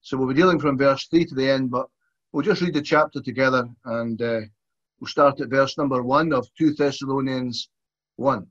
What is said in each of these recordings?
So we'll be dealing from verse 3 to the end, but we'll just read the chapter together, and we'll start at verse number 1 of 2 Thessalonians 1.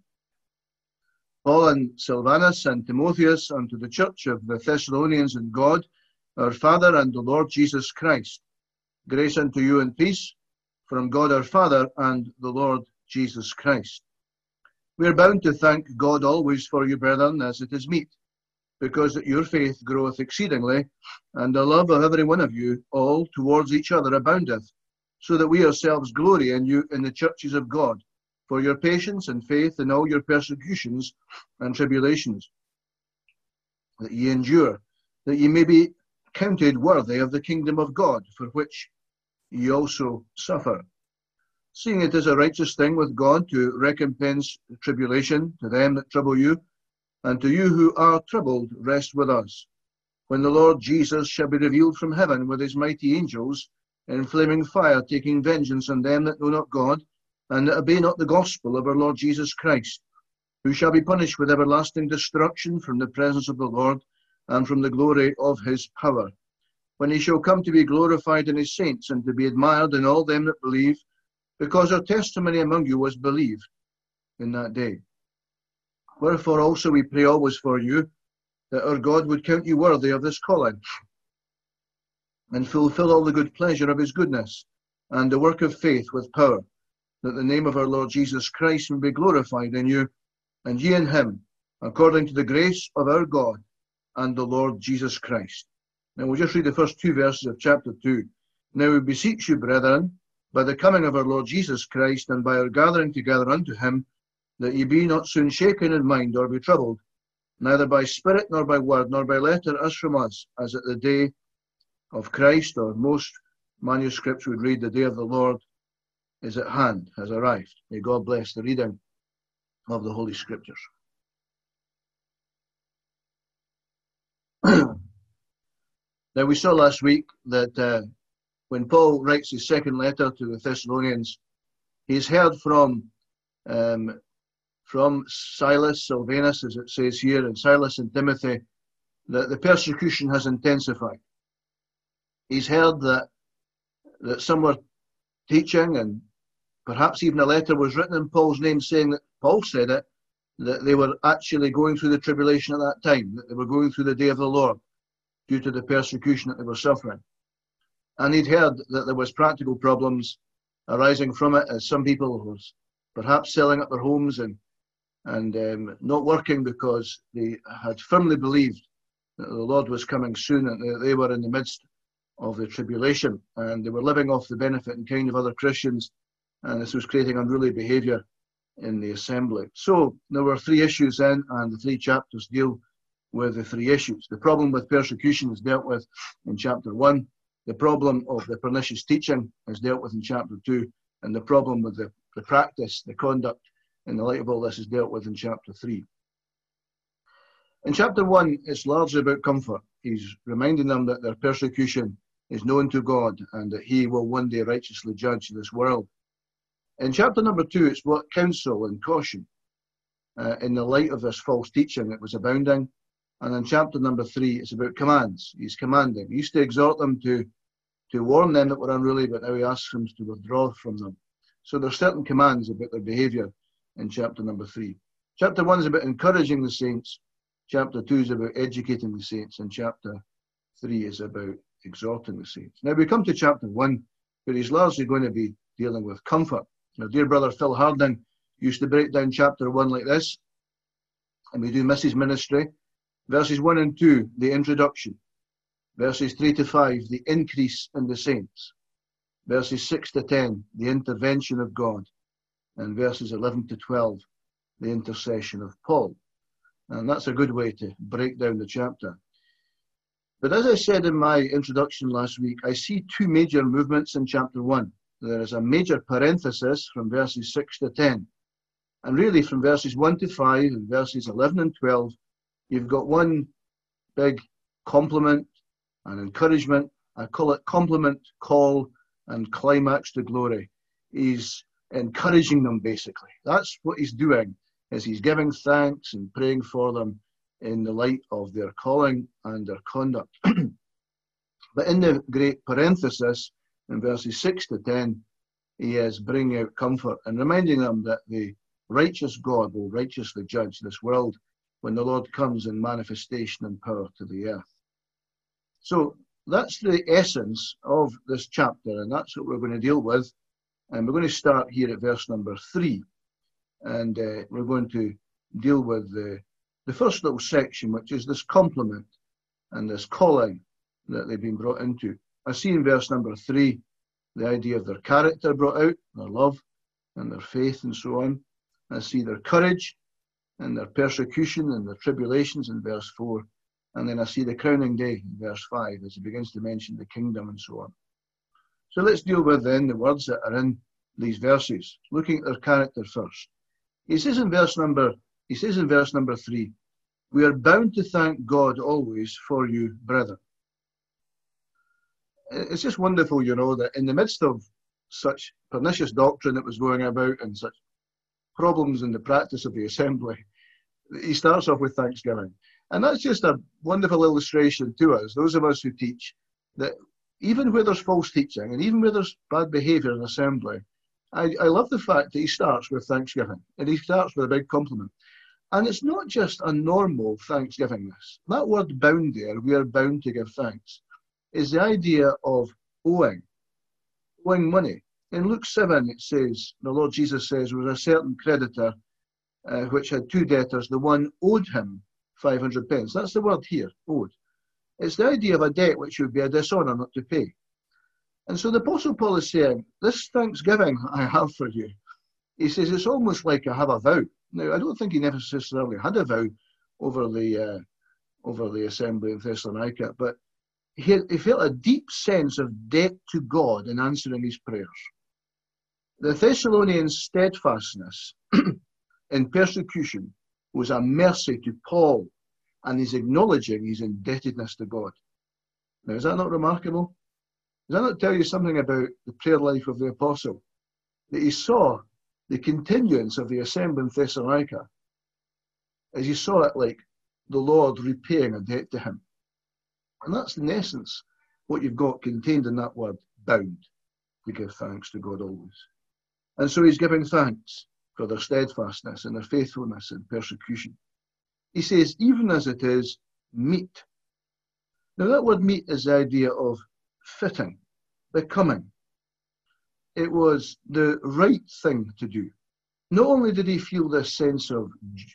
Paul and Silvanus and Timotheus unto the church of the Thessalonians in God, our Father and the Lord Jesus Christ. Grace unto you and peace from God our Father and the Lord Jesus Christ. We are bound to thank God always for you, brethren, as it is meet, because that your faith groweth exceedingly, and the love of every one of you all towards each other aboundeth, so that we ourselves glory in you in the churches of God, for your patience and faith in all your persecutions and tribulations, that ye endure, that ye may be counted worthy of the kingdom of God, for which ye also suffer. Seeing it is a righteous thing with God to recompense tribulation to them that trouble you, and to you who are troubled, rest with us, when the Lord Jesus shall be revealed from heaven with his mighty angels, in flaming fire, taking vengeance on them that know not God, and that obey not the gospel of our Lord Jesus Christ, who shall be punished with everlasting destruction from the presence of the Lord, and from the glory of his power, when he shall come to be glorified in his saints, and to be admired in all them that believe, because our testimony among you was believed in that day. Wherefore also we pray always for you, that our God would count you worthy of this calling, and fulfill all the good pleasure of his goodness, and the work of faith with power, that the name of our Lord Jesus Christ may be glorified in you, and ye in him, according to the grace of our God and the Lord Jesus Christ. Now we'll just read the first 2 verses of chapter 2. Now we beseech you, brethren, by the coming of our Lord Jesus Christ, and by our gathering together unto him, that ye be not soon shaken in mind, or be troubled, neither by spirit, nor by word, nor by letter, as from us, as at the day of Christ, or most manuscripts would read, the day of the Lord is at hand, has arrived. May God bless the reading of the Holy Scriptures. Now we saw last week that when Paul writes his second letter to the Thessalonians, he's heard from Silas, Silvanus, as it says here, and Silas and Timothy, that the persecution has intensified. He's heard that some were teaching, and perhaps even a letter was written in Paul's name saying that Paul said it, that they were actually going through the tribulation at that time, that they were going through the day of the Lord due to the persecution that they were suffering. And he'd heard that there was practical problems arising from it, as some people were perhaps selling up their homes and not working because they had firmly believed that the Lord was coming soon, and that they were in the midst of the tribulation, and they were living off the benefit and kind of other Christians, and this was creating unruly behaviour in the assembly. So there were 3 issues then, and the 3 chapters deal with the 3 issues. The problem with persecution is dealt with in chapter 1. The problem of the pernicious teaching is dealt with in chapter 2, and the problem with the practice, the conduct, in the light of all this, is dealt with in chapter 3. In chapter 1, it's largely about comfort. He's reminding them that their persecution is known to God, and that he will one day righteously judge this world. In chapter number 2, it's what counsel and caution in the light of this false teaching that was abounding. And in chapter number 3, it's about commands. He's commanding. He used to exhort them to warn them that were unruly, but now he asks them to withdraw from them. So there's certain commands about their behaviour in chapter number 3. Chapter 1 is about encouraging the saints. Chapter 2 is about educating the saints. And chapter 3 is about exhorting the saints. Now we come to chapter 1, where he's largely going to be dealing with comfort. Now, dear brother Phil Harding used to break down chapter 1 like this, and we do miss his ministry. Verses 1 and 2, the introduction. Verses 3 to 5, the increase in the saints. Verses 6 to 10, the intervention of God. And verses 11 to 12, the intercession of Paul. And that's a good way to break down the chapter. But as I said in my introduction last week, I see 2 major movements in chapter 1. There is a major parenthesis from verses 6 to 10. And really from verses 1 to 5 and verses 11 and 12, you've got one big compliment and encouragement. I call it compliment, call, and climax to glory. He's encouraging them, basically. That's what he's doing, is he's giving thanks and praying for them in the light of their calling and their conduct. But in the great parenthesis, in verses 6 to 10, he is bringing out comfort and reminding them that the righteous God will righteously judge this world when the Lord comes in manifestation and power to the earth. So that's the essence of this chapter, and that's what we're going to deal with. And we're going to start here at verse number 3. And we're going to deal with the first little section, which is this compliment and this calling that they've been brought into. I see in verse number 3 the idea of their character brought out, their love and their faith and so on. I see their courage and their persecution and their tribulations in verse 4. And then I see the crowning day in verse 5 as he begins to mention the kingdom and so on. So let's deal with then the words that are in these verses, looking at their character first. He says in verse number 3, "We are bound to thank God always for you, brethren." It's just wonderful, you know, that in the midst of such pernicious doctrine that was going about and such problems in the practice of the assembly, he starts off with thanksgiving. And that's just a wonderful illustration to us, those of us who teach, that even where there's false teaching and even where there's bad behaviour in assembly, I love the fact that he starts with thanksgiving, and he starts with a big compliment. And it's not just a normal thanksgivingness. That word bound there, we are bound to give thanks, is the idea of owing money. In Luke 7, it says, the Lord Jesus says, there was a certain creditor which had two debtors. The one owed him 500 pence. That's the word here, owed. It's the idea of a debt which would be a dishonour not to pay. And so the Apostle Paul is saying, this thanksgiving I have for you, he says, it's almost like I have a vow. Now, I don't think he necessarily had a vow over the assembly in Thessalonica, but he felt a deep sense of debt to God in answering his prayers. The Thessalonian steadfastness in persecution was a mercy to Paul, and he's acknowledging his indebtedness to God. Now, is that not remarkable? Does that not tell you something about the prayer life of the apostle? That he saw the continuance of the assembly in Thessalonica as he saw it like the Lord repaying a debt to him. And that's in essence what you've got contained in that word, bound, to give thanks to God always. And so he's giving thanks for their steadfastness and their faithfulness in persecution. He says, even as it is meet. Now that word meet is the idea of fitting, becoming. It was the right thing to do. Not only did he feel this sense of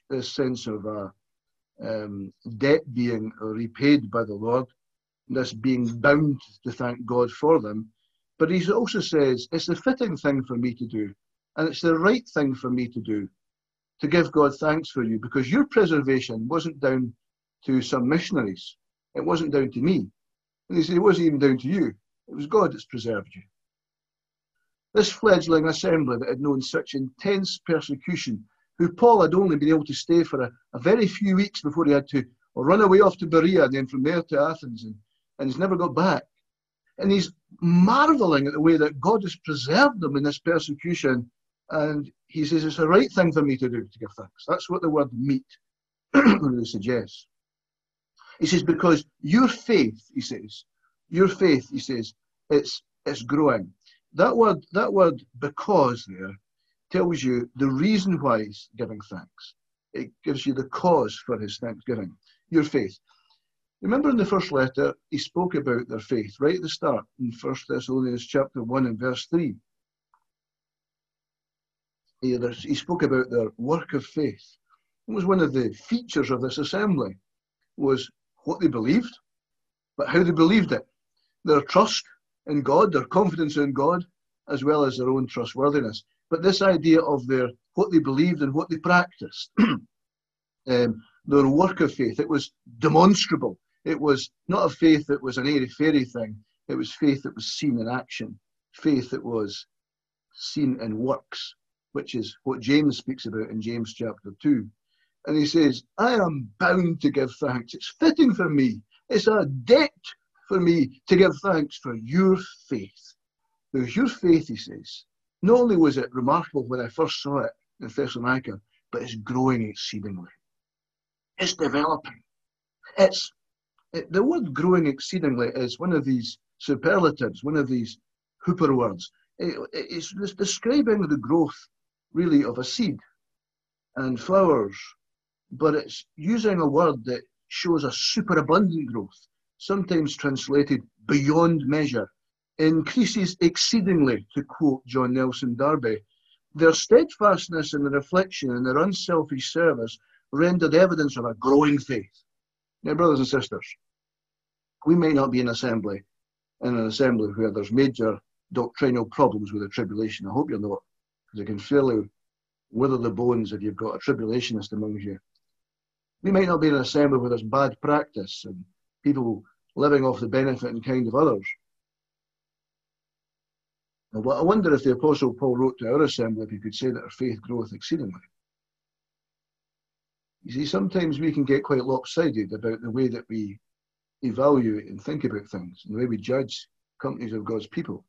debt being repaid by the Lord, this being bound to thank God for them, but he also says it's the fitting thing for me to do, and it's the right thing for me to do, to give God thanks for you, because your preservation wasn't down to some missionaries. It wasn't down to me. And he said it wasn't even down to you. It was God that's preserved you. This fledgling assembly that had known such intense persecution, who Paul had only been able to stay for a very few weeks before he had to run away off to Berea and then from there to Athens, and he's never got back. And he's marveling at the way that God has preserved them in this persecution. And he says, it's the right thing for me to do, to give thanks. That's what the word meet really suggests. He says, because your faith, he says, it's growing. That word because there tells you the reason why he's giving thanks. It gives you the cause for his thanksgiving. Your faith. Remember in the first letter, he spoke about their faith right at the start in 1 Thessalonians chapter 1 and verse 3. He spoke about their work of faith. It was one of the features of this assembly, was what they believed, but how they believed it. Their trust in God, their confidence in God, as well as their own trustworthiness. But this idea of what they believed and what they practiced, their work of faith, it was demonstrable. It was not a faith that was an airy-fairy thing. It was faith that was seen in action, faith that was seen in works, which is what James speaks about in James chapter 2. And he says, I am bound to give thanks. It's fitting for me. It's a debt for me to give thanks for your faith. Because your faith, he says, not only was it remarkable when I first saw it in Thessalonica, but it's growing exceedingly. It's developing. It's The word growing exceedingly is one of these superlatives, one of these Hooper words. It's describing the growth, really, of a seed and flowers, but it's using a word that shows a superabundant growth, sometimes translated beyond measure, increases exceedingly, to quote John Nelson Darby. Their steadfastness in their affliction and their unselfish service rendered evidence of a growing faith. Now, brothers and sisters, we may not be in an assembly where there's major doctrinal problems with the tribulation. I hope you're not, because it can fairly wither the bones if you've got a tribulationist among you. We might not be in an assembly where there's bad practice and people living off the benefit and kind of others. I wonder if the Apostle Paul wrote to our assembly if he could say that our faith groweth exceedingly. You see, sometimes we can get quite lopsided about the way that we evaluate and think about things, and the way we judge companies of God's people.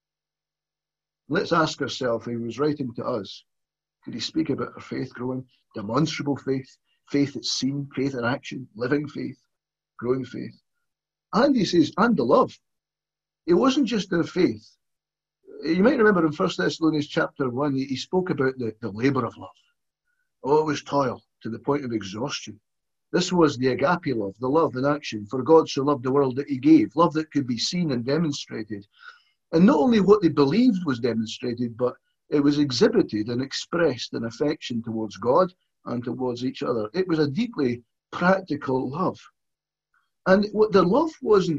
Let's ask ourselves, if he was writing to us, could he speak about our faith growing? Demonstrable faith, faith that's seen, faith in action, living faith, growing faith. And he says, and the love. It wasn't just their faith. You might remember in 1 Thessalonians chapter 1, he spoke about the labour of love. Oh, it was toil to the point of exhaustion. This was the agape love, the love in action. For God so loved the world that he gave. Love that could be seen and demonstrated. And not only what they believed was demonstrated, but it was exhibited and expressed in affection towards God and towards each other. It was a deeply practical love. And the love wasn't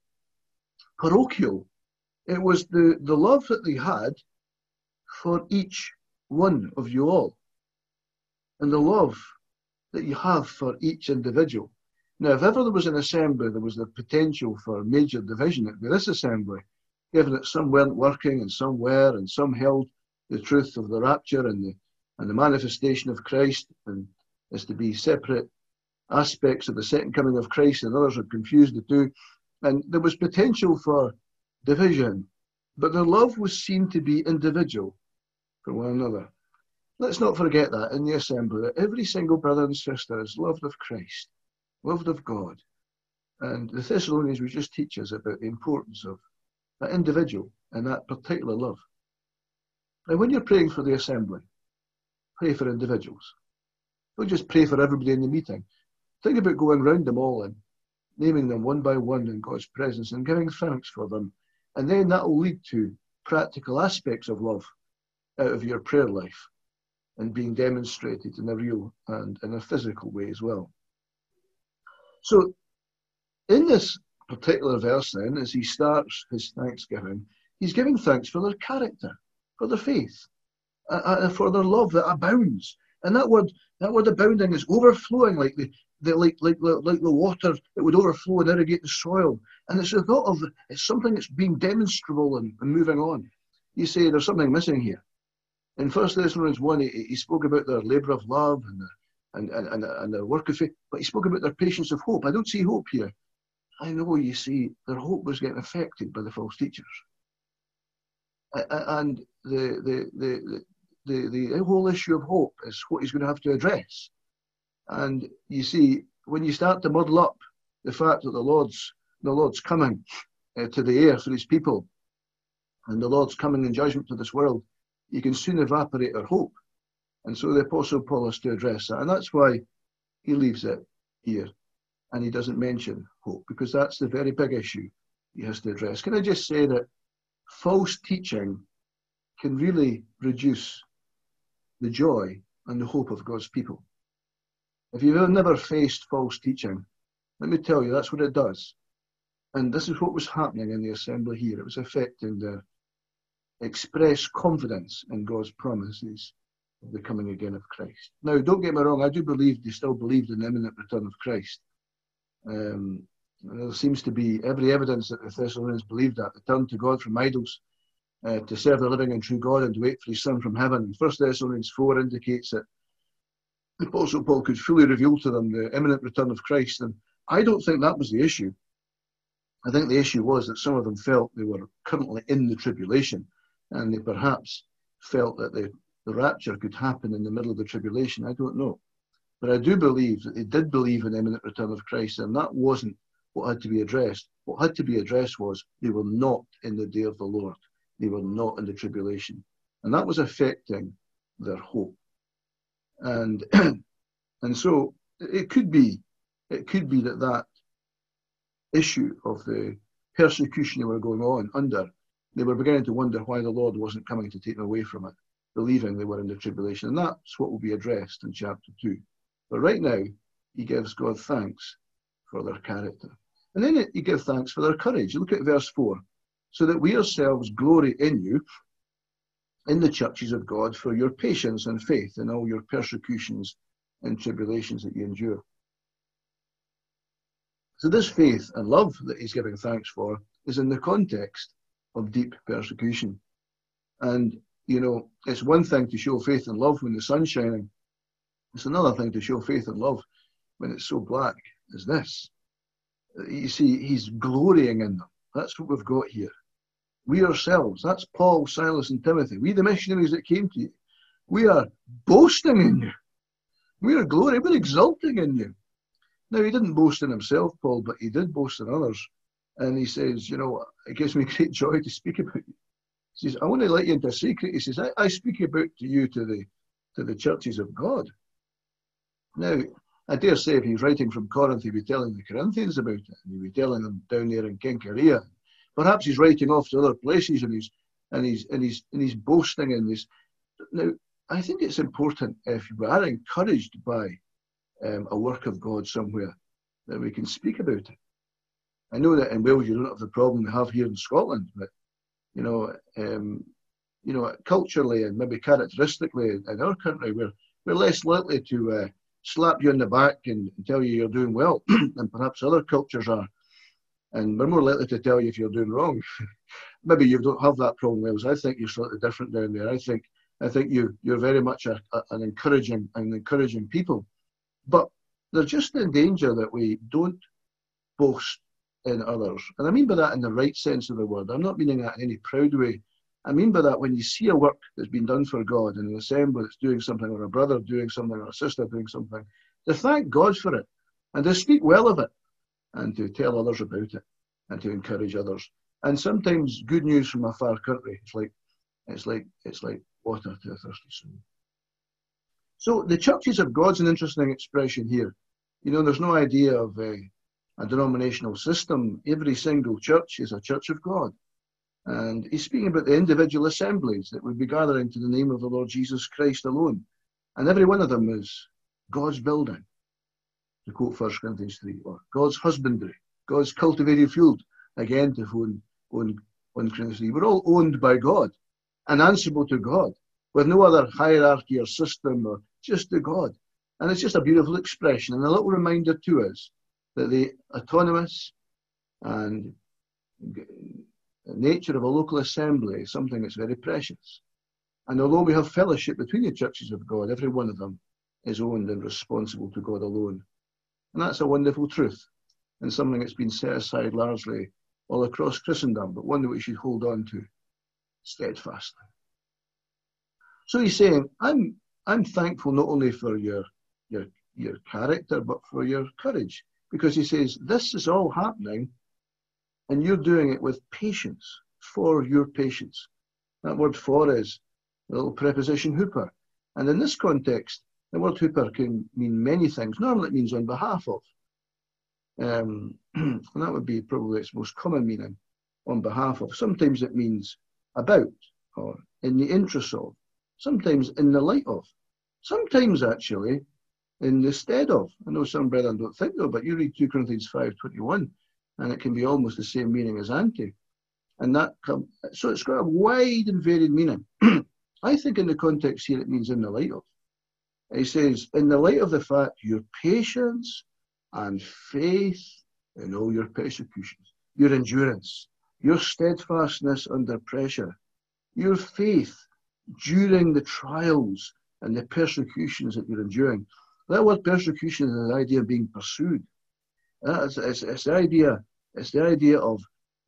parochial. It was the love that they had for each one of you all. And the love that you have for each individual. Now, if ever there was an assembly, there was the potential for major division at this assembly, given that some weren't working and some were, and some held the truth of the rapture and the manifestation of Christ, and as to be separate aspects of the second coming of Christ, and others had confused the two. And there was potential for division, but their love was seen to be individual for one another. Let's not forget that in the assembly, that every single brother and sister is loved of Christ, loved of God. And the Thessalonians would just teach us about the importance of that individual and that particular love. Now, when you're praying for the assembly, pray for individuals. Don't just pray for everybody in the meeting. Think about going round them all and naming them one by one in God's presence and giving thanks for them. And then that will lead to practical aspects of love out of your prayer life and being demonstrated in a real and in a physical way as well. So in this particular verse then, as he starts his thanksgiving, he's giving thanks for their character, for their faith, for their love that abounds. And that word abounding is overflowing, like the water that would overflow and irrigate the soil. And it's the thought of it's something that's being demonstrable and moving on. You say there's something missing here. In 1 Thessalonians 1, he spoke about their labour of love and their work of faith, but he spoke about their patience of hope. I don't see hope here. I know, you see, their hope was getting affected by the false teachers. And the whole issue of hope is what he's going to have to address. And you see, when you start to muddle up the fact that the Lord's coming to the air for his people, and the Lord's coming in judgment to this world, you can soon evaporate our hope. And so the Apostle Paul has to address that. And that's why he leaves it here. And he doesn't mention hope, because that's the very big issue he has to address. Can I just say that false teaching can really reduce the joy and the hope of God's people. If you've never faced false teaching, let me tell you, that's what it does. And this is what was happening in the assembly here. It was affecting their expressed confidence in God's promises of the coming again of Christ. Now, don't get me wrong, I do believe they still believed in the imminent return of Christ. There seems to be every evidence that the Thessalonians believed that. They turned to God from idols to serve the living and true God and to wait for his Son from heaven. 1 Thessalonians 4 indicates that the Apostle Paul could fully reveal to them the imminent return of Christ. And I don't think that was the issue. I think the issue was that some of them felt they were currently in the tribulation, and they perhaps felt that the rapture could happen in the middle of the tribulation. I don't know. But I do believe that they did believe in the imminent return of Christ, and that wasn't what had to be addressed. What had to be addressed was they were not in the day of the Lord. They were not in the tribulation. And that was affecting their hope. And and so it could be that issue of the persecution they were going on under, they were beginning to wonder why the Lord wasn't coming to take them away from it, believing they were in the tribulation. And that's what will be addressed in chapter 2. But right now, he gives God thanks for their character. And then he gives thanks for their courage. Look at verse 4. So that we ourselves glory in you, in the churches of God, for your patience and faith in all your persecutions and tribulations that you endure. So this faith and love that he's giving thanks for is in the context of deep persecution. And, you know, it's one thing to show faith and love when the sun's shining. It's another thing to show faith and love when it's so black as this. You see, he's glorying in them. That's what we've got here. We ourselves, that's Paul, Silas, and Timothy. We, the missionaries that came to you, we are boasting in you. We are glorying, we're exulting in you. Now, he didn't boast in himself, Paul, but he did boast in others. And he says, you know, it gives me great joy to speak about you. He says, I want to let you into a secret. He says, I speak about to you to the churches of God. Now, I dare say if he's writing from Corinth, he'd be telling the Corinthians about it. And he'd be telling them down there in Cenchrea. Perhaps he's writing off to other places and he's boasting in this. Now, I think it's important if we are encouraged by a work of God somewhere that we can speak about it. I know that in Wales you don't have the problem we have here in Scotland, but you know, culturally and maybe characteristically in our country, we're less likely to slap you on the back and tell you you're doing well than perhaps other cultures are. And we're more likely to tell you if you're doing wrong. Maybe you don't have that problem, Wales. I think you're slightly different down there. I think you're very much an encouraging people. But they're just in danger that we don't boast in others. And I mean by that in the right sense of the word. I'm not meaning that in any proud way. I mean by that when you see a work that's been done for God in an assembly that's doing something, or a brother doing something, or a sister doing something, to thank God for it and to speak well of it and to tell others about it and to encourage others. And sometimes good news from a far country, it's like water to a thirsty soul. So the churches of God's an interesting expression here. You know, there's no idea of a denominational system. Every single church is a church of God. And he's speaking about the individual assemblies that would be gathering to the name of the Lord Jesus Christ alone. And every one of them is God's building, to quote 1 Corinthians 3, or God's husbandry, God's cultivated field, again to quote 1 Corinthians 3. We're all owned by God and answerable to God, with no other hierarchy or system, or just to God. And it's just a beautiful expression and a little reminder to us that the autonomous and nature of a local assembly is something that's very precious. And although we have fellowship between the churches of God, every one of them is owned and responsible to God alone. And that's a wonderful truth, and something that's been set aside largely all across Christendom, but one that we should hold on to steadfastly. So he's saying, I'm thankful not only for your character, but for your courage, because he says this is all happening, and you're doing it with patience, for your patience. That word "for" is a little preposition "hooper," and in this context, the word "hooper" can mean many things. Normally, it means on behalf of, and that would be probably its most common meaning, on behalf of. Sometimes it means about, or in the interest of. Sometimes in the light of. Sometimes actually in the stead of. I know some brethren don't think though, but you read 2 Corinthians 5:21, and it can be almost the same meaning as anti. And so it's got a wide and varied meaning. I think in the context here it means in the light of. He says, in the light of the fact your patience and faith in all your persecutions, your endurance, your steadfastness under pressure, your faith during the trials and the persecutions that you're enduring. That word persecution is the idea of being pursued. It's the idea of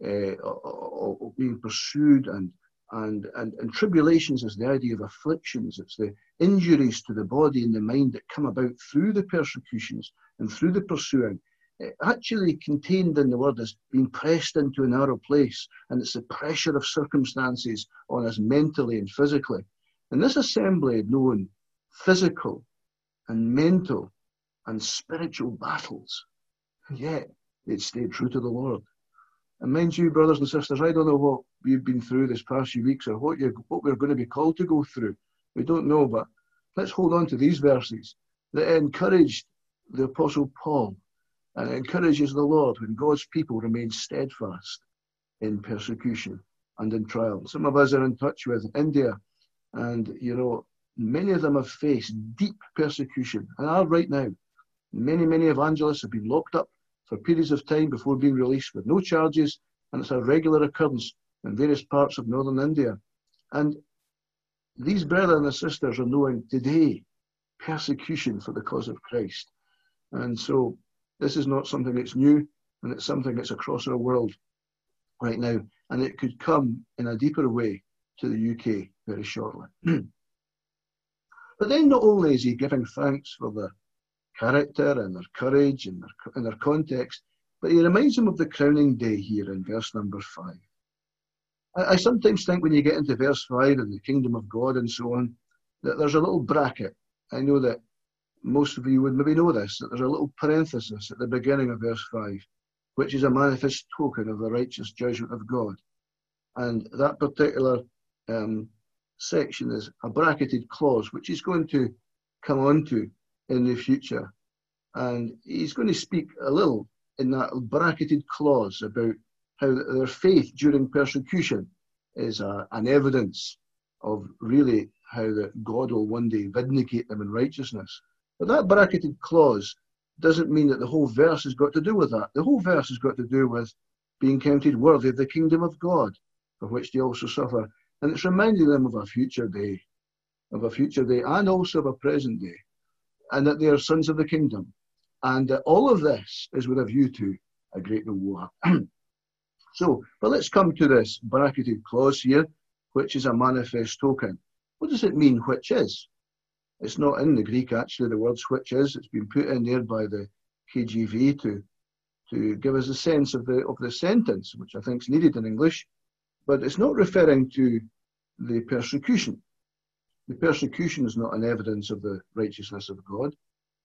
being pursued, and tribulations is the idea of afflictions. It's the injuries to the body and the mind that come about through the persecutions and through the pursuing. actually contained in the word is being pressed into a narrow place, and it's the pressure of circumstances on us mentally and physically. And this assembly had known physical and mental and spiritual battles, and yet they'd stayed true to the Lord. And mind you, brothers and sisters, I don't know what we've been through this past few weeks or what we're going to be called to go through. We don't know, but let's hold on to these verses that encouraged the Apostle Paul, and it encourages the Lord when God's people remain steadfast in persecution and in trial. Some of us are in touch with India, and many of them have faced deep persecution and are right now. Many evangelists have been locked up for periods of time before being released with no charges, and it's a regular occurrence in various parts of northern India. And these brethren and sisters are knowing today persecution for the cause of Christ. And so this is not something that's new, and it's something that's across our world right now, and it could come in a deeper way to the UK very shortly. But then not only is he giving thanks for their character and their courage and their context, but he reminds them of the crowning day here in verse number 5. I sometimes think when you get into verse 5 and the kingdom of God and so on, that there's a little bracket. I know that most of you would maybe know this, that there's a little parenthesis at the beginning of verse 5, which is a manifest token of the righteous judgment of God. And that particular section is a bracketed clause, which he's going to come on to in the future. And he's going to speak a little in that bracketed clause about how their faith during persecution is an evidence of really how that God will one day vindicate them in righteousness. But that bracketed clause doesn't mean that the whole verse has got to do with that. The whole verse has got to do with being counted worthy of the kingdom of God, for which they also suffer. And it's reminding them of a future day, and also of a present day, and that they are sons of the kingdom. And all of this is with a view to a great reward. But let's come to this bracketed clause here, which is a manifest token. What does it mean, which is? It's not in the Greek, actually, the words which is. It's been put in there by the KJV to give us a sense of the sentence, which I think is needed in English. But it's not referring to the persecution. The persecution is not an evidence of the righteousness of God,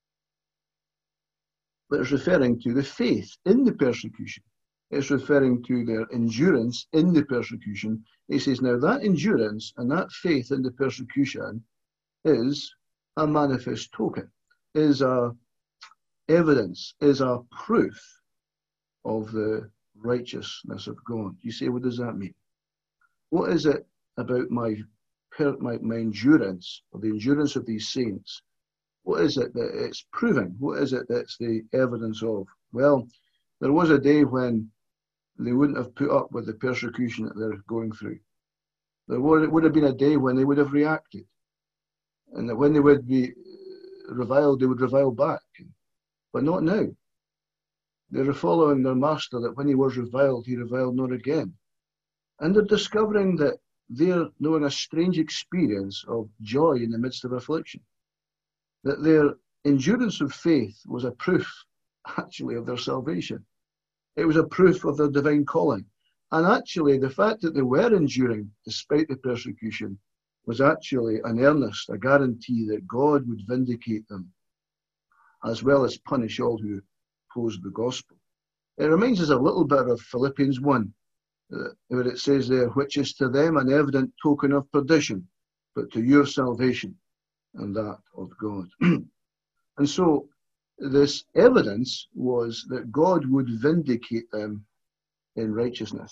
but it's referring to the faith in the persecution. It's referring to their endurance in the persecution. He says, now that endurance and that faith in the persecution is a manifest token, is a evidence, is a proof of the righteousness of God. You say, what does that mean? What is it about my endurance, or the endurance of these saints? What is it that it's proving? What is it that's the evidence of? Well, there was a day when they wouldn't have put up with the persecution that they're going through. There would have been a day when they would have reacted, and that when they would be reviled, they would revile back. But not now. They're following their master, that when he was reviled, he reviled not again. And they're discovering that they're knowing a strange experience of joy in the midst of affliction. That their endurance of faith was a proof, actually, of their salvation. It was a proof of their divine calling. And actually, the fact that they were enduring despite the persecution was actually an earnest, a guarantee that God would vindicate them, as well as punish all who opposed the gospel. It reminds us a little bit of Philippians 1, where it says there, which is to them an evident token of perdition, but to your salvation, and that of God. And so this evidence was that God would vindicate them in righteousness.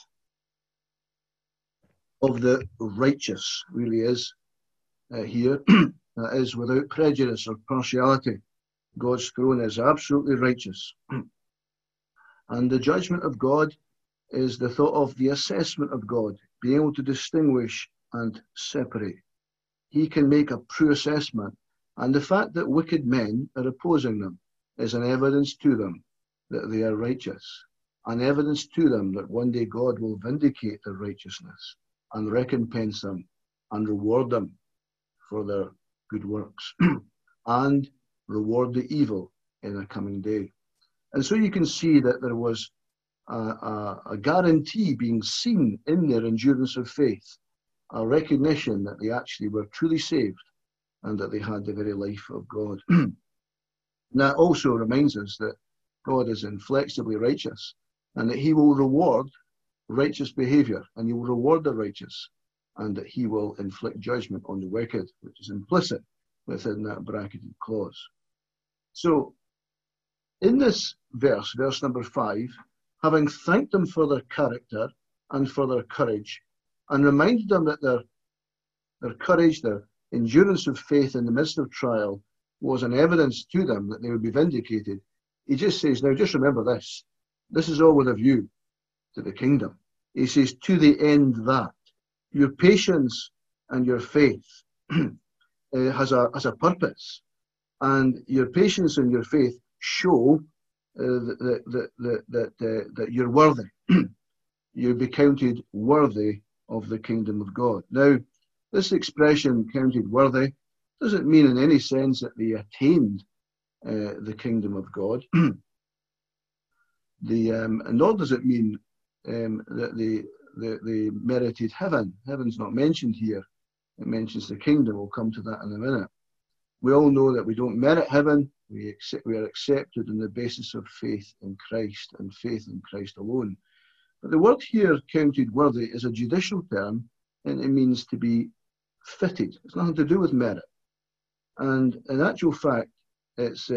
Of the righteous, really is here, that is without prejudice or partiality. God's throne is absolutely righteous. And the judgment of God is the thought of the assessment of God, being able to distinguish and separate. He can make a true assessment, and the fact that wicked men are opposing them is an evidence to them that they are righteous, an evidence to them that one day God will vindicate their righteousness and recompense them and reward them for their good works and reward the evil in a coming day. And so you can see that there was a guarantee being seen in their endurance of faith, a recognition that they actually were truly saved and that they had the very life of God. And that also reminds us that God is inflexibly righteous and that he will reward righteous behavior and he will reward the righteous, and that he will inflict judgment on the wicked, which is implicit within that bracketed clause. So in this verse, verse number 5, having thanked them for their character and for their courage, and reminded them that their courage, their endurance of faith in the midst of trial was an evidence to them that they would be vindicated, he just says, now just remember this. This is all with a view to the kingdom. He says, to the end that your patience and your faith has a purpose. And your patience and your faith show that you're worthy. You'll be counted worthy of the kingdom of God. Now, this expression, counted worthy, doesn't mean in any sense that they attained the kingdom of God. Nor does it mean that they merited heaven. Heaven's not mentioned here. It mentions the kingdom. We'll come to that in a minute. We all know that we don't merit heaven. We are accepted on the basis of faith in Christ and faith in Christ alone. But the word here, counted worthy, is a judicial term, and it means to be fitted. It's nothing to do with merit. And in actual fact, it's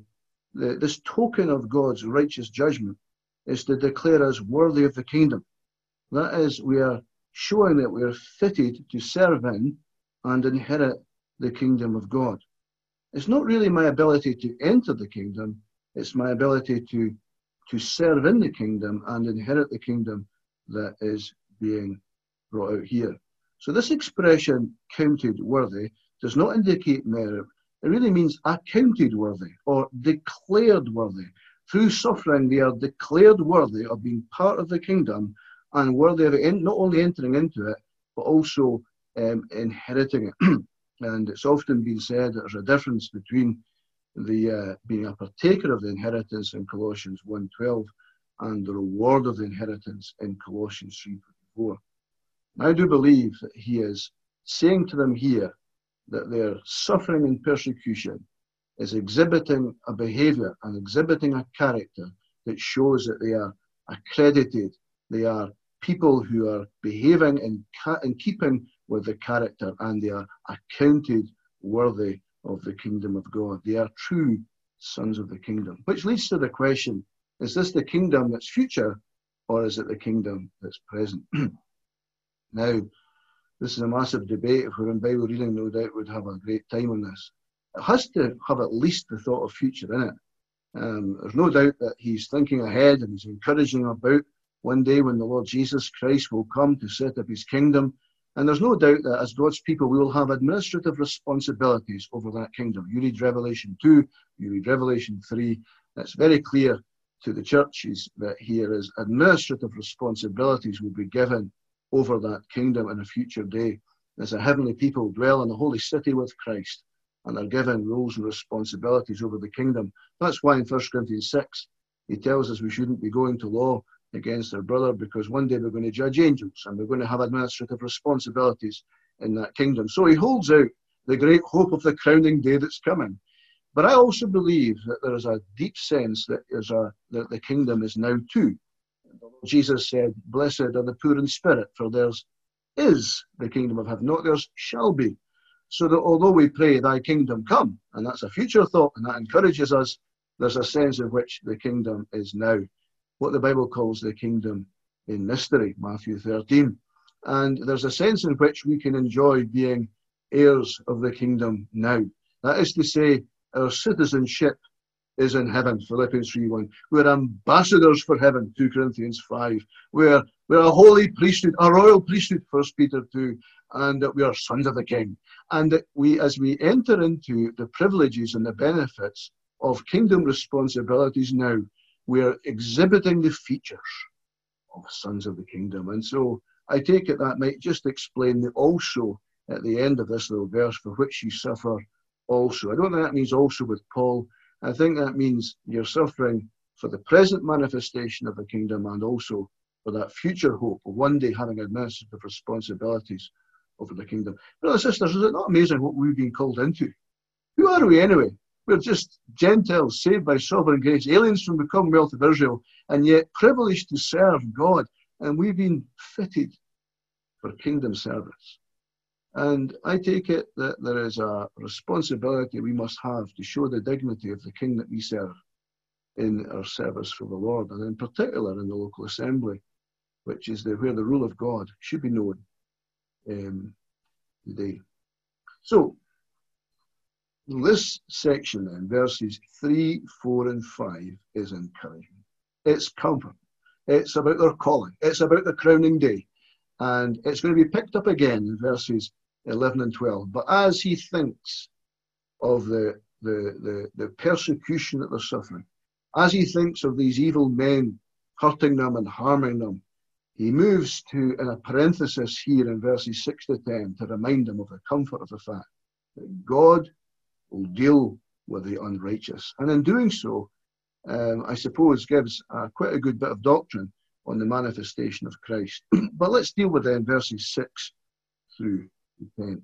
this token of God's righteous judgment is to declare us worthy of the kingdom. That is, we are showing that we are fitted to serve in and inherit the kingdom of God. It's not really my ability to enter the kingdom, it's my ability to serve in the kingdom and inherit the kingdom that is being brought out here. So this expression, counted worthy, does not indicate merit. It really means accounted worthy or declared worthy. Through suffering, they are declared worthy of being part of the kingdom and worthy of not only entering into it, but also inheriting it. And it's often been said that there's a difference between the being a partaker of the inheritance in Colossians 1:12 and the reward of the inheritance in Colossians 3:4. I do believe that he is saying to them here that their suffering and persecution is exhibiting a behavior and exhibiting a character that shows that they are accredited. They are people who are behaving in keeping with the character, and they are accounted worthy of the kingdom of God. They are true sons of the kingdom. Which leads to the question, is this the kingdom that's future, or is it the kingdom that's present? Now, this is a massive debate. If we're in Bible reading, no doubt we'd have a great time on this. It has to have at least the thought of future in it. There's no doubt that he's thinking ahead and he's encouraging about one day when the Lord Jesus Christ will come to set up his kingdom. And there's no doubt that as God's people, we will have administrative responsibilities over that kingdom. You read Revelation 2, you read Revelation 3. It's very clear to the churches that here is administrative responsibilities will be given over that kingdom in a future day. As the heavenly people dwell in the holy city with Christ and are given roles and responsibilities over the kingdom. That's why in 1 Corinthians 6, he tells us we shouldn't be going to law against our brother, because one day we're going to judge angels and we're going to have administrative responsibilities in that kingdom. So he holds out the great hope of the crowning day that's coming. But I also believe that there is a deep sense that the kingdom is now too. Jesus said, blessed are the poor in spirit, for theirs is the kingdom of heaven, not theirs shall be. So that although we pray, thy kingdom come, and that's a future thought, and that encourages us, there's a sense in which the kingdom is now. What the Bible calls the kingdom in mystery, Matthew 13. And there's a sense in which we can enjoy being heirs of the kingdom now. That is to say, our citizenship is in heaven, Philippians 3:1. We're ambassadors for heaven, 2 Corinthians 5. We're a holy priesthood, a royal priesthood, 1 Peter 2. And that we are sons of the King. And that as we enter into the privileges and the benefits of kingdom responsibilities now, we are exhibiting the features of sons of the kingdom. And so I take it that might just explain the also at the end of this little verse, for which you suffer also. I don't think that means also with Paul. I think that means you're suffering for the present manifestation of the kingdom and also for that future hope of one day having administrative responsibilities over the kingdom. Brothers and sisters, is it not amazing what we've been called into? Who are we anyway? We're just Gentiles saved by sovereign grace, aliens from the Commonwealth of Israel, and yet privileged to serve God. And we've been fitted for kingdom service. And I take it that there is a responsibility we must have to show the dignity of the King that we serve in our service for the Lord, and in particular in the local assembly, which is where the rule of God should be known today. So, this section then, verses 3, 4, and 5, is encouraging. It's comfort. It's about their calling. It's about the crowning day. And it's going to be picked up again in verses 11 and 12. But as he thinks of the persecution that they're suffering, as he thinks of these evil men hurting them and harming them, he moves to, in a parenthesis here in verses 6 to 10, to remind them of the comfort of the fact that God will deal with the unrighteous. And in doing so, I suppose, gives quite a good bit of doctrine on the manifestation of Christ. But let's deal with then verses 6 through 10.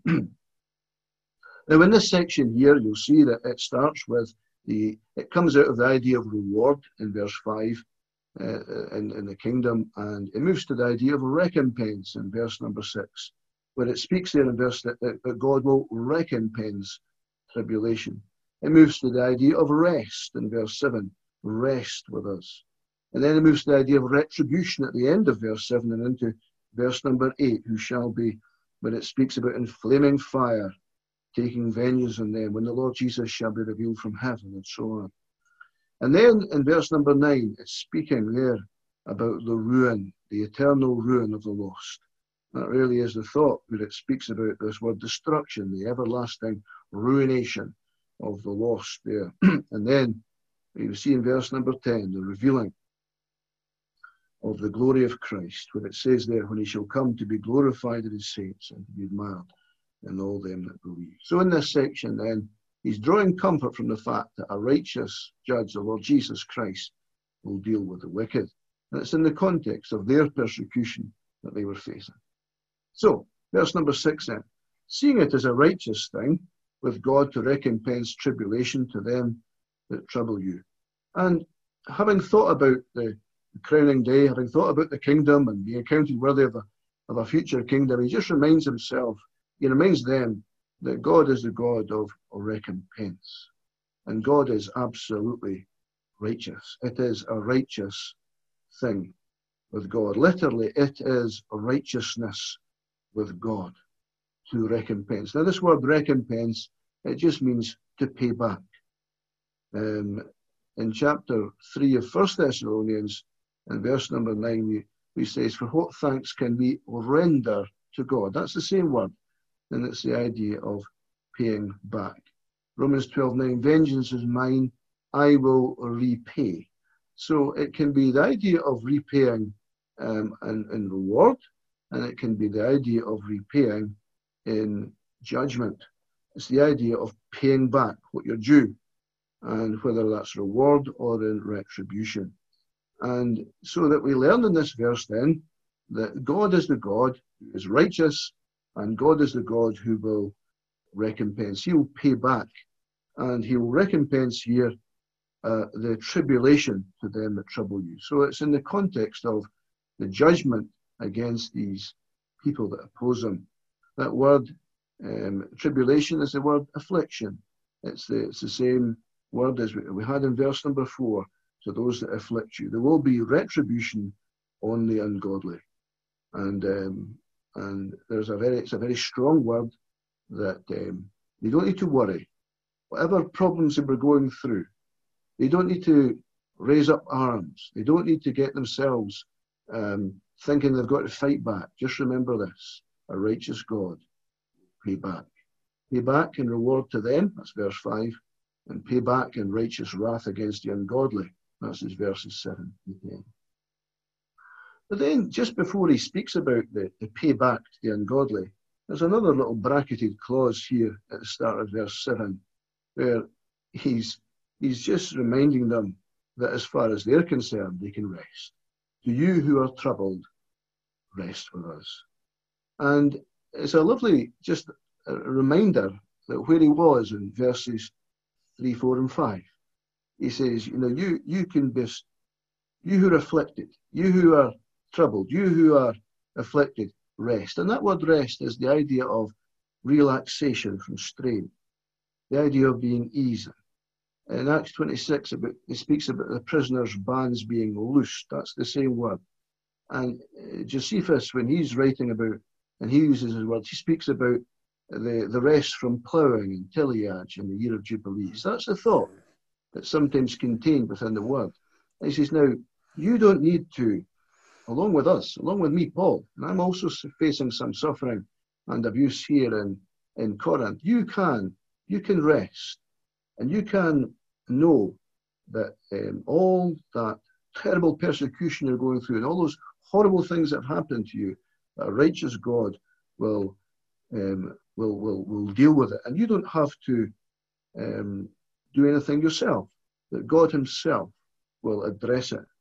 Now, in this section here, you'll see that it starts with it comes out of the idea of reward in verse 5 in the kingdom, and it moves to the idea of recompense in verse number 6, where it speaks there in verse that God will recompense tribulation. It moves to the idea of rest in verse 7, rest with us. And then it moves to the idea of retribution at the end of verse 7 and into verse number 8, who shall be, when it speaks about in flaming fire, taking vengeance on them, when the Lord Jesus shall be revealed from heaven, and so on. And then in verse number 9, it's speaking there about the ruin, the eternal ruin of the lost. That really is the thought where it speaks about this word destruction, the everlasting ruination of the lost there. And then you see in verse number 10, the revealing of the glory of Christ, where it says there, when he shall come to be glorified in his saints and to be admired in all them that believe. So in this section then, he's drawing comfort from the fact that a righteous judge, the Lord Jesus Christ, will deal with the wicked. And it's in the context of their persecution that they were facing. So, verse number 6 then, seeing it as a righteous thing with God to recompense tribulation to them that trouble you. And having thought about the crowning day, having thought about the kingdom and being accounted worthy of a future kingdom, he just reminds himself, he reminds them that God is the God of recompense. And God is absolutely righteous. It is a righteous thing with God. Literally, it is a righteousness with God to recompense. Now, this word recompense, it just means to pay back. In chapter 3 of 1 Thessalonians, in verse number 9, we says, for what thanks can we render to God? That's the same word, and it's the idea of paying back. Romans 12:9, vengeance is mine, I will repay. So it can be the idea of repaying in reward, and it can be the idea of repaying in judgment. It's the idea of paying back what you're due, and whether that's reward or in retribution. And so that we learn in this verse then that God is the God who is righteous, and God is the God who will recompense. He will pay back, and he will recompense here the tribulation to them that trouble you. So it's in the context of the judgment against these people that oppose him. That word tribulation is the word affliction. It's the same word as we had in verse number 4. To those that afflict you, there will be retribution on the ungodly, and it's a very strong word that they don't need to worry. Whatever problems they were going through, they don't need to raise up arms. They don't need to get themselves thinking they've got to fight back. Just remember this: a righteous God pay back. Pay back in reward to them, that's verse 5, and pay back in righteous wrath against the ungodly. That's his verses 7 to 10. But then, just before he speaks about the pay back to the ungodly, there's another little bracketed clause here at the start of verse 7, where he's just reminding them that as far as they're concerned, they can rest. Do you who are troubled, rest with us. And it's a lovely just a reminder that where he was in verses 3, 4, and 5, he says, you can be, you who are afflicted, you who are troubled, you who are afflicted, rest. And that word rest is the idea of relaxation from strain, the idea of being easy. In Acts 26, it speaks about the prisoners' bands being loosed. That's the same word. And Josephus, when he's writing about, and he uses his words, he speaks about the rest from ploughing and tillage in the year of Jubilees. That's the thought that's sometimes contained within the word. And he says, now, you don't need to, along with us, along with me, Paul, and I'm also facing some suffering and abuse here in Corinth, you can rest, and you can know that all that terrible persecution you're going through and all those horrible things that have happened to you, that a righteous God will deal with it. And you don't have to do anything yourself, that God himself will address it.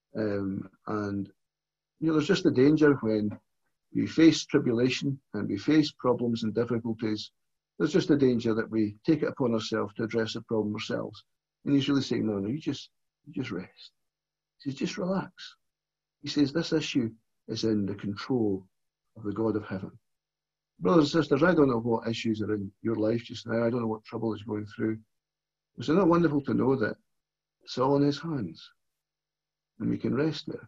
And there's just a danger when we face tribulation and we face problems and difficulties. There's just a danger that we take it upon ourselves to address the problem ourselves. And he's really saying, no, you just rest. He says, just relax. He says, this issue is in the control of the God of heaven. Brothers and sisters, I don't know what issues are in your life just now. I don't know what trouble is going through. It's not wonderful to know that it's all in his hands and we can rest there.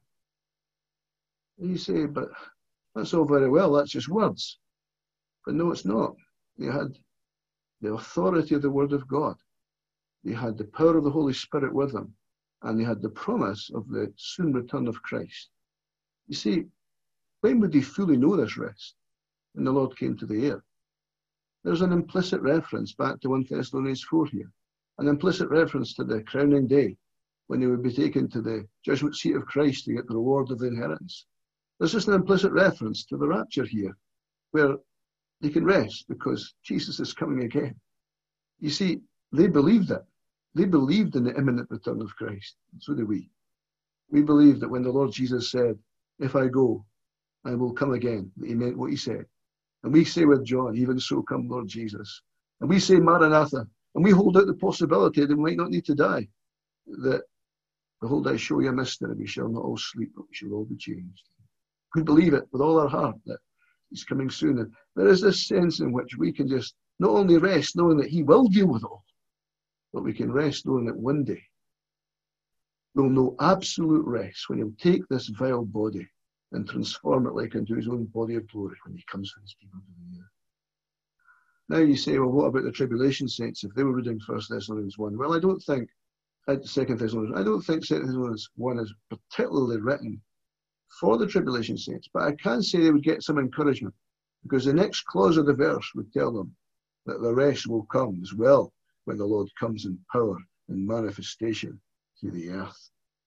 And you say, but that's all very well. That's just words. But no, it's not. They had the authority of the Word of God. They had the power of the Holy Spirit with them. And they had the promise of the soon return of Christ. You see, when would they fully know this rest? When the Lord came to the air. There's an implicit reference back to 1 Thessalonians 4 here. An implicit reference to the crowning day, when they would be taken to the judgment seat of Christ to get the reward of the inheritance. There's just an implicit reference to the rapture here, where they can rest because Jesus is coming again. You see, they believed it. They believed in the imminent return of Christ. And so do we. We believe that when the Lord Jesus said, if I go, I will come again, that he meant what he said. And we say with John, even so come Lord Jesus. And we say Maranatha. And we hold out the possibility that we might not need to die. That, behold, I show you a mystery. We shall not all sleep, but we shall all be changed. We believe it with all our heart that he's coming soon. And there is this sense in which we can just not only rest knowing that he will deal with it all, but we can rest knowing that one day we'll know absolute rest when he'll take this vile body and transform it like into his own body of glory when he comes for his people to the earth. Now you say, well, what about the tribulation saints if they were reading 1 Thessalonians 1? Well, I don't think 2 Thessalonians, I don't think 2 Thessalonians 1 is particularly written for the tribulation saints, but I can say they would get some encouragement because the next clause of the verse would tell them that the rest will come as well when the Lord comes in power and manifestation to the earth.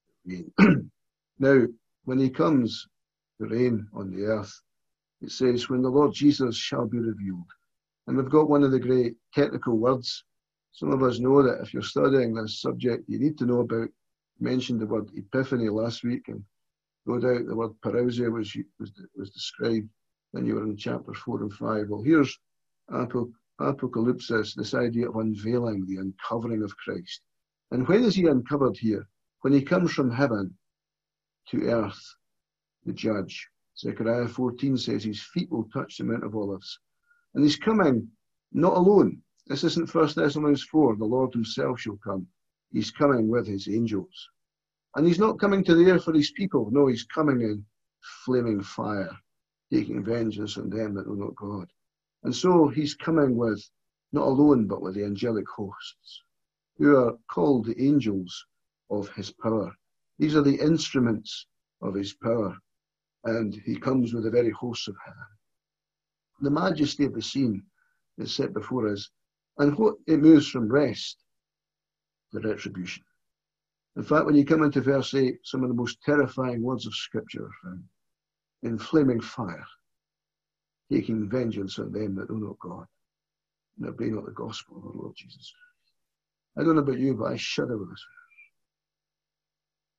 Now, when he comes to reign on the earth, it says, when the Lord Jesus shall be revealed. And we've got one of the great technical words. Some of us know that if you're studying this subject, you need to know about, mentioned the word epiphany last week, and no doubt the word parousia was described when you were in chapter 4 and 5. Well, here's apocalypsis, this idea of unveiling, the uncovering of Christ. And when is he uncovered here? When he comes from heaven to earth, the judge. Zechariah 14 says his feet will touch the Mount of Olives. And he's coming not alone. This isn't 1 Thessalonians 4, the Lord himself shall come. He's coming with his angels. And he's not coming to the earth for his people. No, he's coming in flaming fire, taking vengeance on them that know not God. And so he's coming with, not alone, but with the angelic hosts, who are called the angels of his power. These are the instruments of his power. And he comes with the very hosts of heaven. The majesty of the scene is set before us. And what it moves from rest to retribution. In fact, when you come into verse 8, some of the most terrifying words of Scripture are found. In flaming fire, taking vengeance on them that know not God, and obey not the gospel of our Lord Jesus Christ. I don't know about you, but I shudder with this verse.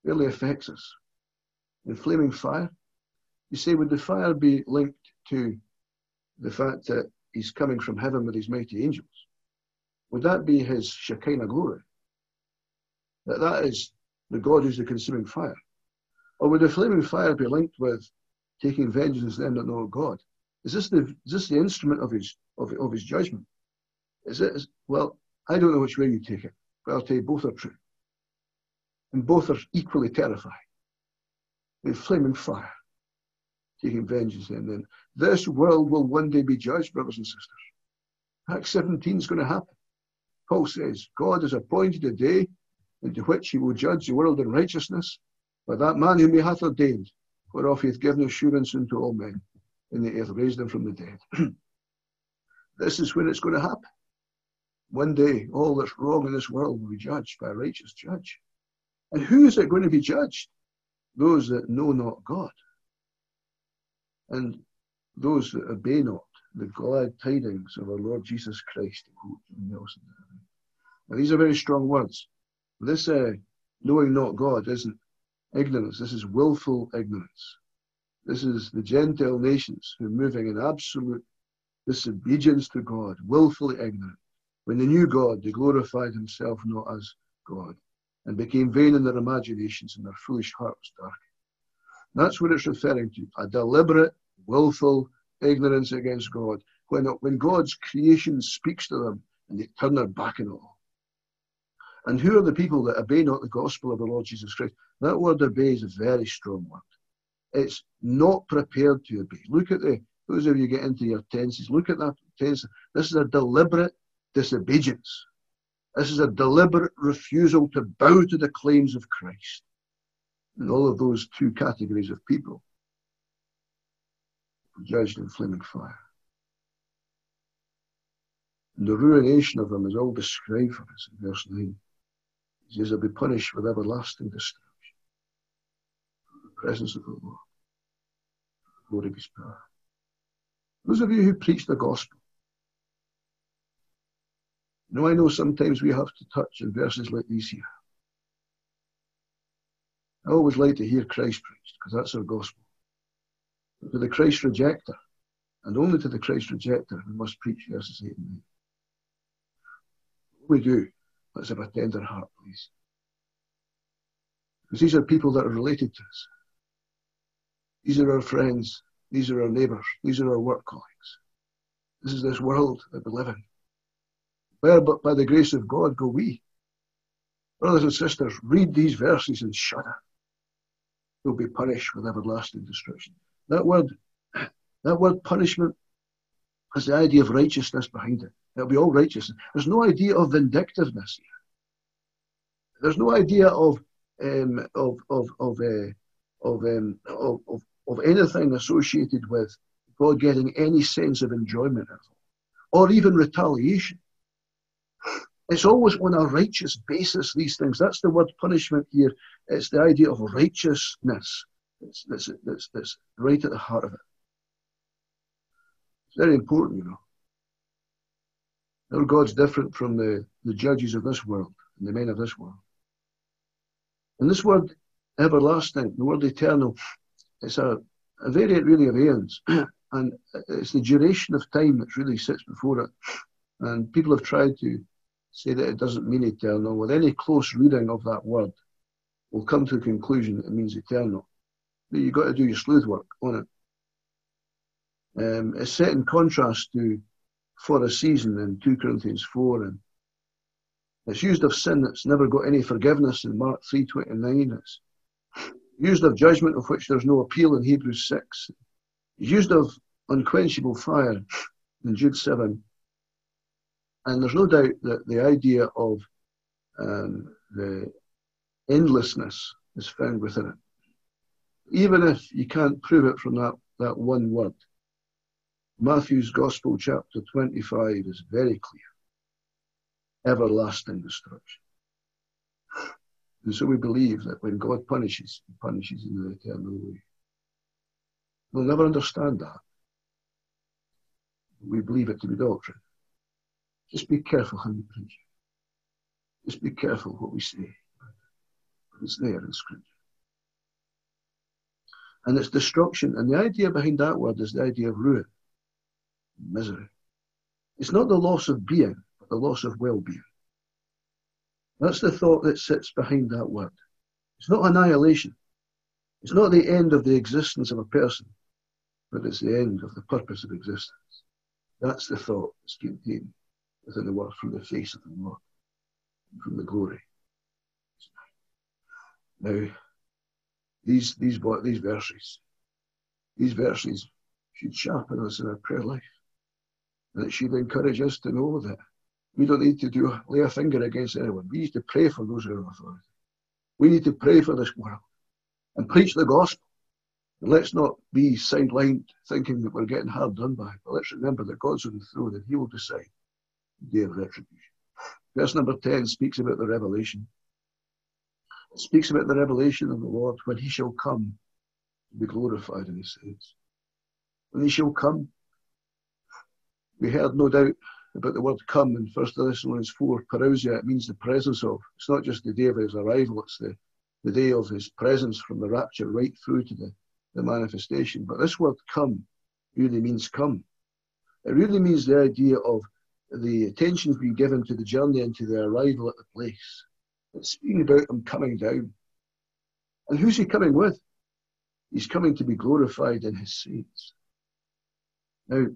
barely affects us. And flaming fire, you say, would the fire be linked to the fact that he's coming from heaven with his mighty angels? Would that be his Shekinah glory? That is the God who's the consuming fire? Or would the flaming fire be linked with taking vengeance on them that know God? Is this the instrument of his judgment? Well, I don't know which way you take it, but I'll tell you both are true. And both are equally terrifying. The flaming fire, taking vengeance on them. This world will one day be judged, brothers and sisters. Acts 17 is going to happen. Paul says, God has appointed a day into which he will judge the world in righteousness by that man whom he hath ordained, whereof he hath given assurance unto all men, and that he hath raised them from the dead. This is when it's going to happen. One day, all that's wrong in this world will be judged by a righteous judge. And who is it going to be judged? Those that know not God, and those that obey not the glad tidings of our Lord Jesus Christ. Now, these are very strong words. This knowing not God isn't ignorance. This is willful ignorance. This is the Gentile nations who are moving in absolute disobedience to God, willfully ignorant. When they knew God, they glorified himself not as God, and became vain in their imaginations, and their foolish heart was darkened. That's what it's referring to, a deliberate, willful ignorance against God. When God's creation speaks to them, and they turn their back on it all. And who are the people that obey not the gospel of the Lord Jesus Christ? That word obey is a very strong word. It's not prepared to obey. Look at those of you get into your tenses, look at that tense. This is a deliberate disobedience. This is a deliberate refusal to bow to the claims of Christ. And all of those two categories of people are judged in flaming fire. And the ruination of them is all described for us in verse 9. He says they'll be punished with everlasting destruction. In the presence of the Lord. Glory be his power. Those of you who preach the gospel, I know sometimes we have to touch on verses like these here. I always like to hear Christ preached, because that's our gospel. But to the Christ rejecter, and only to the Christ rejecter, we must preach verses 8 and 9. What we do, let's have a tender heart, please. Because these are people that are related to us. These are our friends. These are our neighbours. These are our work colleagues. This is this world that we live in. Where but by the grace of God go we? Brothers and sisters, read these verses and shudder. They'll be punished with everlasting destruction. That word punishment has the idea of righteousness behind it. It'll be all righteousness. There's no idea of vindictiveness here. There's no idea of anything associated with God getting any sense of enjoyment at all, or even retaliation. It's always on a righteous basis, these things. That's the word punishment here. It's the idea of righteousness. That's right at the heart of it. It's very important, Our God's different from the judges of this world and the men of this world. And this word everlasting, the word eternal, it's a variant really of aeons. And it's the duration of time that really sits before it. And people have tried to say that it doesn't mean eternal. With any close reading of that word, we'll come to a conclusion that it means eternal. But you've got to do your sleuth work on it. It's set in contrast to for a season in 2 Corinthians 4. And it's used of sin that's never got any forgiveness in Mark 3:29. It's used of judgment of which there's no appeal in Hebrews 6. It's used of unquenchable fire in Jude 7. And there's no doubt that the idea of the endlessness is found within it. Even if you can't prove it from that one word. Matthew's Gospel, chapter 25, is very clear. Everlasting destruction. And so we believe that when God punishes, he punishes in the eternal way. We'll never understand that. We believe it to be doctrine. Just be careful how you preach. Just be careful what we say. It's there in Scripture. and it's destruction. And the idea behind that word is the idea of ruin, misery. It's not the loss of being, but the loss of well-being. That's the thought that sits behind that word. It's not annihilation. It's not the end of the existence of a person, but it's the end of the purpose of existence. That's the thought that's contained within the word, from the face of the Lord, from the glory. Now, these verses should sharpen us in our prayer life. And it should encourage us to know that we don't need to lay a finger against anyone. We need to pray for those who are in authority. We need to pray for this world and preach the gospel. And let's not be sidelined thinking that we're getting hard done by. But let's remember that God's on the throne and he will decide the day of retribution. Verse number 10 speaks about the revelation. It speaks about the revelation of the Lord when he shall come to be glorified in his saints. When he shall come. We heard no doubt about the word come in 1 Thessalonians 4, parousia. It means the presence of. It's not just the day of his arrival, it's the day of his presence from the rapture right through to the manifestation. But this word come really means come. It really means the idea of the attention being given to the journey and to the arrival at the place. It's speaking about him coming down. And who's he coming with? He's coming to be glorified in his saints. Now,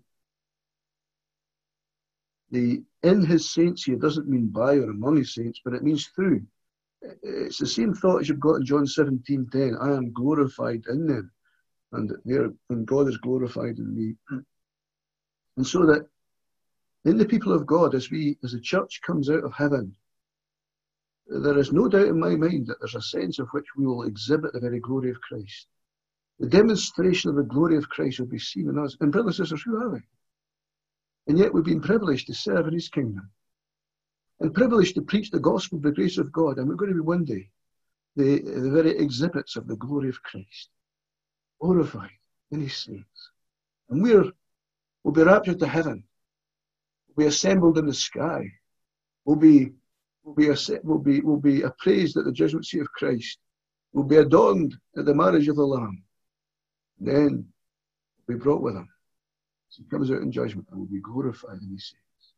the in his saints here doesn't mean by or among his saints, but it means through. It's the same thought as you've got in John 17:10. I am glorified in them, and God is glorified in me. And so that in the people of God, as the church comes out of heaven, there is no doubt in my mind that there's a sense of which we will exhibit the very glory of Christ. The demonstration of the glory of Christ will be seen in us. And brothers and sisters, who are we? And yet we've been privileged to serve in his kingdom and privileged to preach the gospel of the grace of God. And we're going to be one day the very exhibits of the glory of Christ, glorified in his saints. And we'll be raptured to heaven. We'll be assembled in the sky. We'll be appraised at the judgment seat of Christ. We'll be adorned at the marriage of the Lamb. Then we'll be brought with him. So he comes out in judgment and will be glorified in his saints.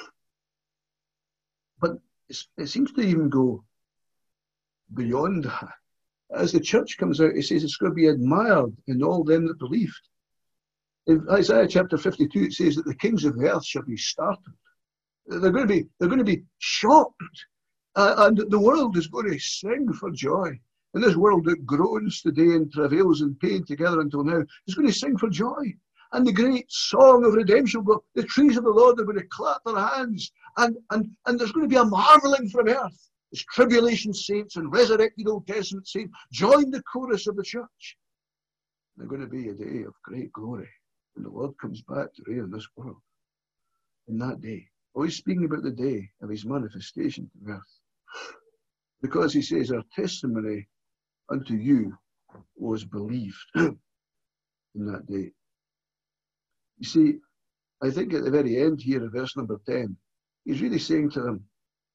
But it seems to even go beyond that. As the church comes out, it says it's going to be admired in all them that believed. In Isaiah chapter 52, it says that the kings of the earth shall be startled. They're going to be shocked. And the world is going to sing for joy. And this world that groans today and travails in pain together until now is going to sing for joy. And the great song of redemption will go, the trees of the Lord are going to clap their hands. And there's going to be a marveling from earth. As tribulation saints and resurrected Old Testament saints join the chorus of the church. There's going to be a day of great glory when the Lord comes back to reign in this world. In that day. Always speaking about the day of his manifestation to earth. Because he says, our testimony unto you was believed in that day. You see, I think at the very end here in verse number 10, he's really saying to them,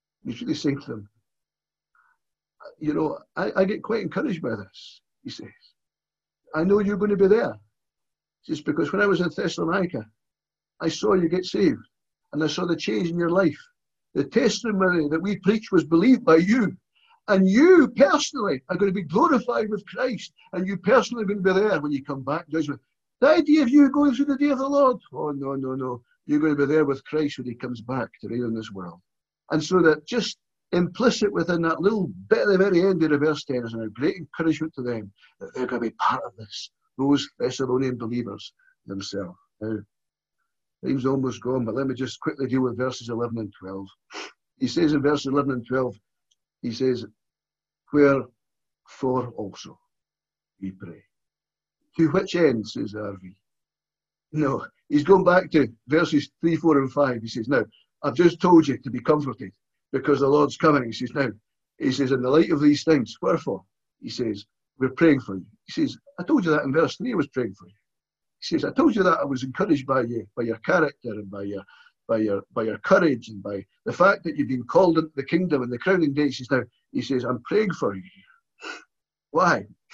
you know, I get quite encouraged by this, he says. I know you're going to be there. Just because when I was in Thessalonica, I saw you get saved. And I saw the change in your life. The testimony that we preached was believed by you. And you personally are going to be glorified with Christ. And you personally are going to be there when you come back, judgment. The idea of you going through the day of the Lord, oh, no. You're going to be there with Christ when he comes back to reign in this world. And so that just implicit within that little bit at the very end of verse 10 is a great encouragement to them that they're going to be part of this, those Thessalonian believers themselves. Now, time's almost gone, but let me just quickly deal with verses 11 and 12. He says in verses 11 and 12, he says, wherefore also we pray. To which end, says the RV? No, he's going back to verses 3, 4, and 5. He says, now, I've just told you to be comforted because the Lord's coming. He says, now, in the light of these things, wherefore? He says, we're praying for you. He says, I told you that in verse 3, I was praying for you. He says, I told you that I was encouraged by you, by your character and by your courage and by the fact that you've been called into the kingdom and the crowning day. He says, I'm praying for you. Why?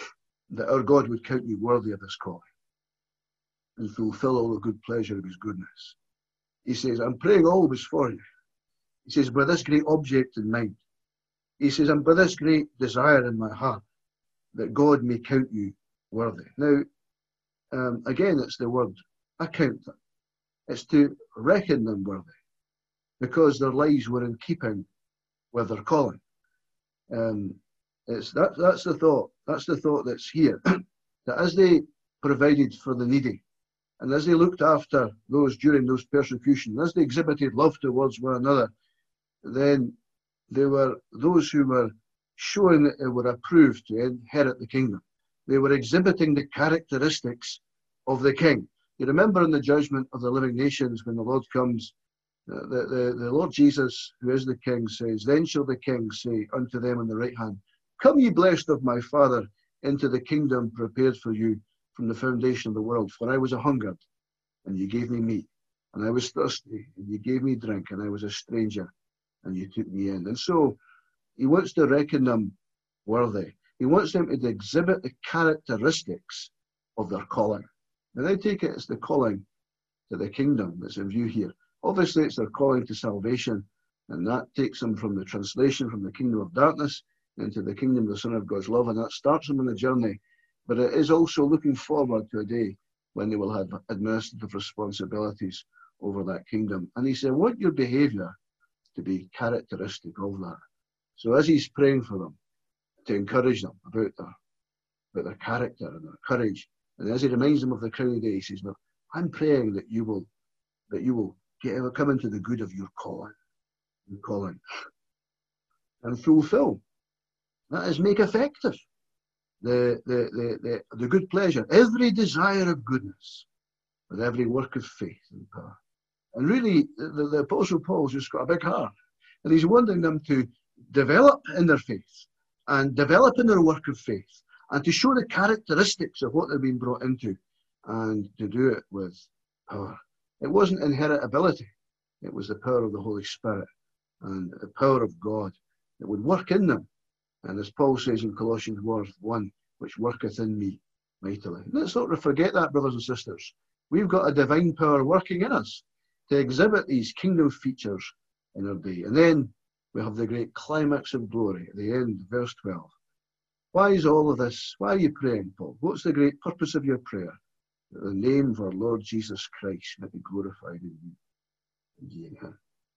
that our God would count you worthy of this calling and fulfill all the good pleasure of his goodness. He says, I'm praying always for you. He says, with this great object in mind. He says, and with this great desire in my heart, that God may count you worthy. Now, again, it's the word account them. It's to reckon them worthy, because their lives were in keeping with their calling. That's the thought. That's the thought that's here. That as they provided for the needy, and as they looked after those during those persecutions, as they exhibited love towards one another, then they were those who were showing that they were approved to inherit the kingdom. They were exhibiting the characteristics of the king. You remember in the judgment of the living nations, when the Lord comes, the Lord Jesus, who is the king, says, then shall the king say unto them on the right hand, come ye blessed of my Father into the kingdom prepared for you from the foundation of the world. For I was a hungered, and you gave me meat, and I was thirsty, and you gave me drink, and I was a stranger, and you took me in. And so he wants to reckon them worthy. He wants them to exhibit the characteristics of their calling. And I take it it's the calling to the kingdom that's in view here. Obviously, it's their calling to salvation, and that takes them from the translation from the kingdom of darkness into the kingdom of the Son of God's love, and that starts them on the journey. But it is also looking forward to a day when they will have administrative responsibilities over that kingdom. And he said, I want your behaviour to be characteristic of that. So as he's praying for them, to encourage them about their character and their courage, and as he reminds them of the crown of day, he says, no, I'm praying that you will come into the good of your calling, and fulfill. That is, make effective the good pleasure, every desire of goodness, with every work of faith and power. And really, the Apostle Paul's just got a big heart, and he's wanting them to develop in their faith and develop in their work of faith, and to show the characteristics of what they've been brought into, and to do it with power. It wasn't inheritability, it was the power of the Holy Spirit and the power of God that would work in them. And as Paul says in Colossians 1, which worketh in me mightily. Let's not forget that, brothers and sisters. We've got a divine power working in us to exhibit these kingdom features in our day. And then we have the great climax of glory at the end, verse 12. Why is all of this? Why are you praying, Paul? What's the great purpose of your prayer? That the name of our Lord Jesus Christ may be glorified in you and ye in him.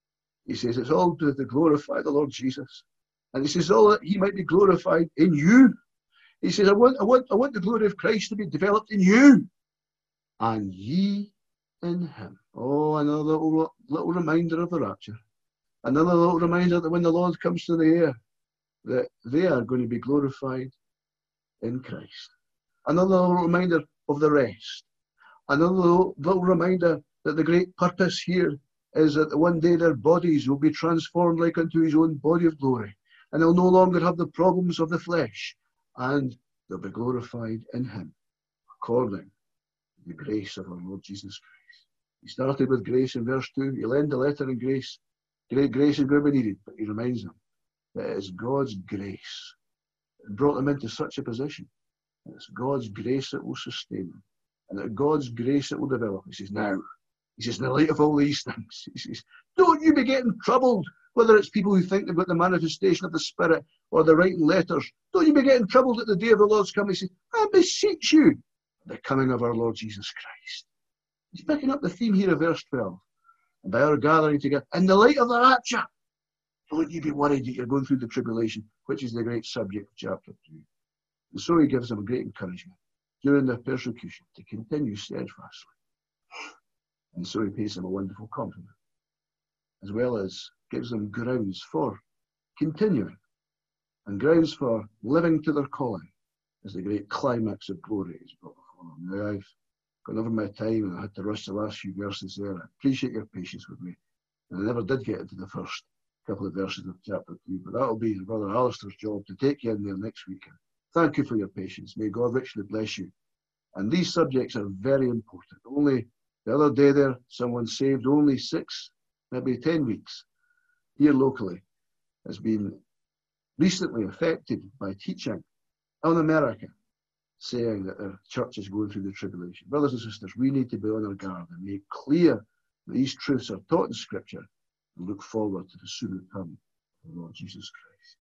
He says it's all to glorify the Lord Jesus. And he says all that he might be glorified in you. He says, I want the glory of Christ to be developed in you and ye in him. Oh, another little reminder of the rapture. Another little reminder that when the Lord comes to the air, that they are going to be glorified in Christ. Another little reminder of the rest. Another little reminder that the great purpose here is that one day their bodies will be transformed like unto his own body of glory. And they'll no longer have the problems of the flesh. And they'll be glorified in him, according to the grace of our Lord Jesus Christ. He started with grace in verse 2. He'll end the letter in grace. Great grace is going to be needed, but he reminds them that it is God's grace that brought them into such a position. And it's God's grace that will sustain them. And it's God's grace that will develop. He says, now, in the light of all these things, he says, don't you be getting troubled, whether it's people who think they've got the manifestation of the Spirit or they're writing letters. Don't you be getting troubled at the day of the Lord's coming. He says, I beseech you, the coming of our Lord Jesus Christ. He's picking up the theme here of verse 12. And by our gathering together, in the light of the rapture, don't you be worried that you're going through the tribulation, which is the great subject of chapter 2. And so he gives them a great encouragement during their persecution to continue steadfastly. And so he pays them a wonderful compliment, as well as gives them grounds for continuing and grounds for living to their calling as the great climax of glory is brought before them. Now, I've gone over my time and I had to rush the last few verses there. I appreciate your patience with me. And I never did get into the first couple of verses of chapter 2, but that'll be Brother Alistair's job to take you in there next week. Thank you for your patience. May God richly bless you. And these subjects are very important. Only the other day there, someone saved only 6, maybe 10 weeks here locally has been recently affected by teaching on America, saying that their church is going through the tribulation. Brothers and sisters, we need to be on our guard and make clear that these truths are taught in Scripture and look forward to the soon return of the Lord Jesus Christ.